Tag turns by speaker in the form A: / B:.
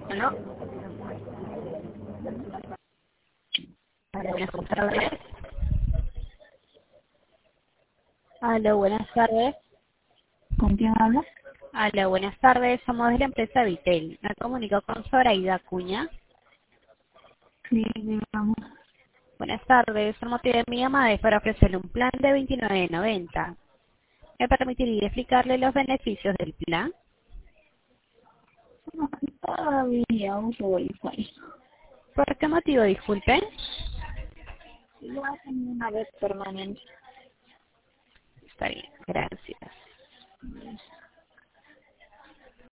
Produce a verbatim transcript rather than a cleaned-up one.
A: ¿Aló? Aló, buenas tardes. Aló, buenas tardes.
B: ¿Con quién habla?
A: Aló, buenas tardes. Somos de la empresa Vitel. Me comunico con Zoraida Acuña.
B: Sí, digamos.
A: Buenas tardes. El motivo de mi llamada es para ofrecerle un plan de veintinueve noventa. ¿Me permitiría explicarle los beneficios del plan?
B: No, todavía uso Wi-Fi.
A: ¿Por qué motivo, disculpe?
B: Lo hacen una vez permanente.
A: Está bien, gracias.